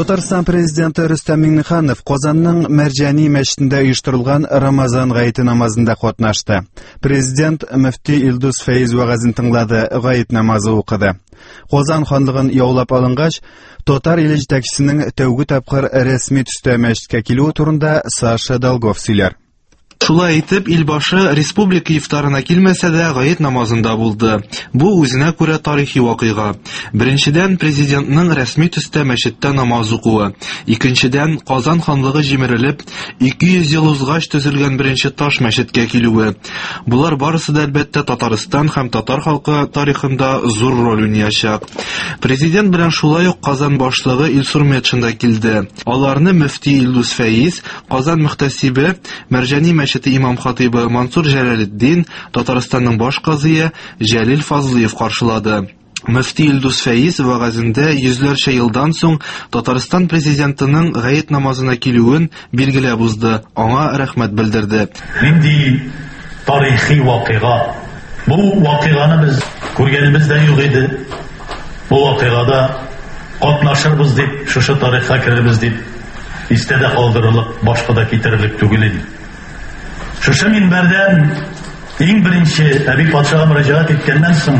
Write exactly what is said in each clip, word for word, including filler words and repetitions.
Татарстан президенты Рөстәм Миңнеханов Казанның Мәрҗани мәчетендә оештырылган Рамазан гаете намазында катнашты. Президент мөфти Илдус Фәйз вәгазен тыңлады, гает намазы укыды. Казан ханлыгын яулап алынгач, татар иле җитәкчесенең тәүге тапкыр рәсми төстә мәчеткә килүе турында Саша Долгов сөйләр. Шулай итеп, илбашы республика ифтарына килмәсә дә гает намазында булды. Бу үзенә күрә тарихи вакыйга. Беренчедән, президентның рәсми төстә мәчеттә намаз укуы. Икенчедән, Казан ханлыгы җимерелеп, ике йөз ел узгач төзелгән беренче таш мәчеткә килүе. Булар барысы да әлбәттә Татарстан һәм татар халкы тарихында зур роль уйнаячак. Президент белән шулай ук Казан башлыгы Илсур Метшин да килде. Аларны мөфти Илдус Фәйз, Казан мөхтәсибе, Мәрҗани мәчете имам-хатибы Мансур Җәләлетдин, Татарстанның баш казые Җәлил Фазлыев каршылады. Мөфти Илдус Фәйз вәгазендә йөзләрчә елдан соң Татарстан президентының гает намазына килүен билгеләп узды, аңа рәхмәт белдерде. Нинди тарихи вакыйга. Бу вакыйганы без күргәнебез дә юк иде. Бу вакыйгада катнашырбыз дип, шушы тарихка керербез дип, истәдә калдырылып, башка да китерерлек түгел иде. Шушы минбәрдән иң беренче Әби патшага мөрәҗәгать иткәннән соң,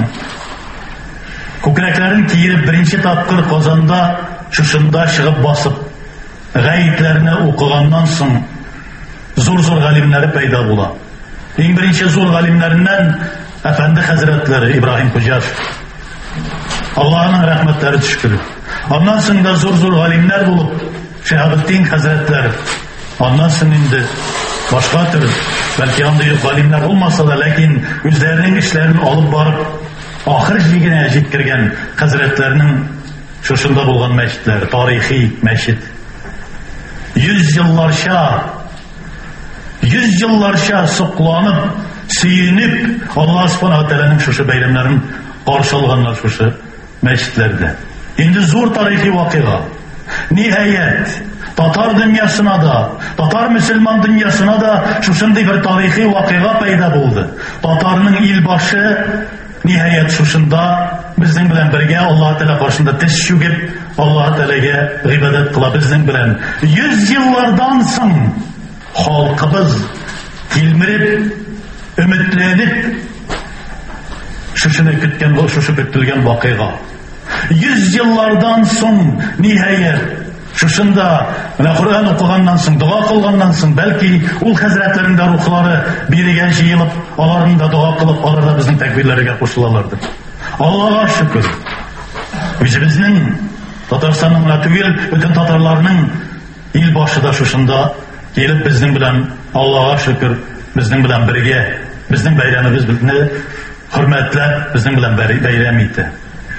күкрәкләрен киереп беренче тапкыр Казанда шушында чыгып басып, гаетләрне укыганнан соң зур-зур галимнәре пайда була. Иң беренче зур галимнәреннән әфәнде хәзрәтләре Ибраһим Хуҗаш. Аллаһның рәхмәтләре төшкер. Аннан соң да зур-зур галимнәр булып, Шәһабетдин хәзрәтләре. Аннан соң инде башка төр, бәлки андый галимнәр булмаса да, ләкин үзләренең эшләрен алып барып, ахыр җигенә җиткергән хәзрәтләрнең шушында булган мәчетләр, тарихи мәчет. Йөз елларча, йөз елларча сокланып, сөенеп, Аллаһ Субханаһу ва Тәгаләнең шушы бәйрәмнәрен каршы алганнар шушы мәчетләрдә. Инде зур тарихи вакыйга. Ниһаят, татар дөньясына да, татар мөселман дөньясына да шушындый бер тарихи вакыйга пайда булды. Татарның илбашы ниһаят шушында безнең белән бергә Аллаһ Тәгалә каршында теш чүгеп, Аллаһ Тәгаләгә гыйбадәт кыла безнең белән. Йөз еллардан соң халкыбыз килмереп, өметләнеп шушыны көткән, шушы көтелгән вакыйга. Йөз еллардан соң ниһаят шушында Коръән укыганнан соң, дуа кылганнан соң, бәлки ул хәзрәтләрнең дә рухлары бирегә җыелып, аларның да дуа кылып, алар да безнең тәкбирләргә кушылалардыр. Аллаһка шөкер. Үзебезнең Татарстанның гына түгел, бөтен татарларның ил башы да шушында килеп безнең белән, Аллаһка шөкер, безнең белән бергә, безнең бәйрәмебезне хөрмәтләп, безнең белән бәйрәм итә.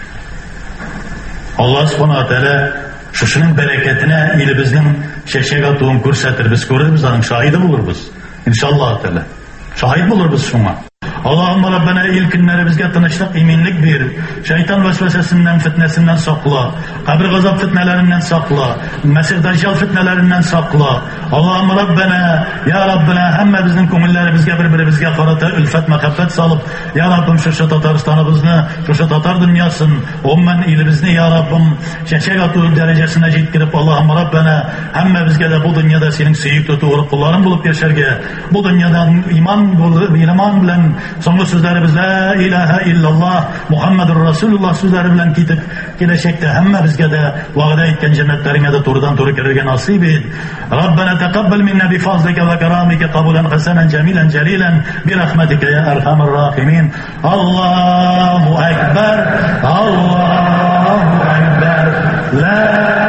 Аллаһ Субханаһу ва Тәгалә шушының бәрәкәтенә илебезнең чәчәк атуын күрсәтер, без күрербез, аның шаһиды булырбыз. Иншаллаһ Тәгалә. Шаһид булырбыз шуңа. Аллаһумма Раббана ил көннәребезгә тынычлык, иминлек бир. Шайтан вәсвәсәсеннән, фитнәсеннән сакла. Кабер газап фитнәләреннән сакла. Мәсих Дәҗҗал фитнәләреннән сакла. Аллаһумма Раббана, я Раббана, һәммә безнең күңелләребезгә бер-беребезгә карата үлфәт, мәхәббәт салып, я Раббым, шушы Татарстаныбызны, шушы татар дөньясын, умман илебезне, я Раббым, чәчәк ату дәрәҗәсенә җиткереп, Аллаһумма Раббана, һәммә безгә дә бу дөньяда синең сөйүкле тугры кулларың булып яшәргә, бу дөньядан иман булып, иман белән соңгы сүзләребез ла илаһа иллаллаһ Мухаммадур Расулуллаһ сүзләре белән китеп, киләчәктә һәммә безгә дә вәгъдә иткән җәннәтләреңә дә турыдан туры керергә насыйп ит. Раббана тaqabbal minna bi fazlika wa karamika qabulan hasanan jamilan jalilan bi rahmatika ya arhamar rahimin. Allahu akbar. Allahu akbar. La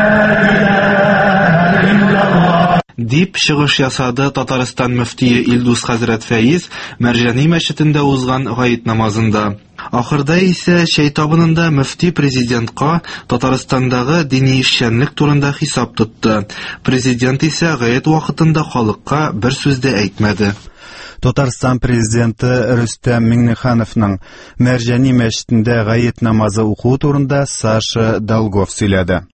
ilaha illallah. Дип чыгыш ясады Татарстан мөфтие Илдус хәзрәт Фәйз Мәрҗани мәчетендә узган гает намазында. Ахырда исә чәй табынында мөфти президентка Татарстандагы дини эшчәнлек турында хисап тотты. Президент исә гает вакытында халыкка бер сүз дә әйтмәде. Татарстан президенты Рөстәм Миңнехановның Мәрҗани мәчетендә гает намазы укуу турында Саша Долгов сөйләде.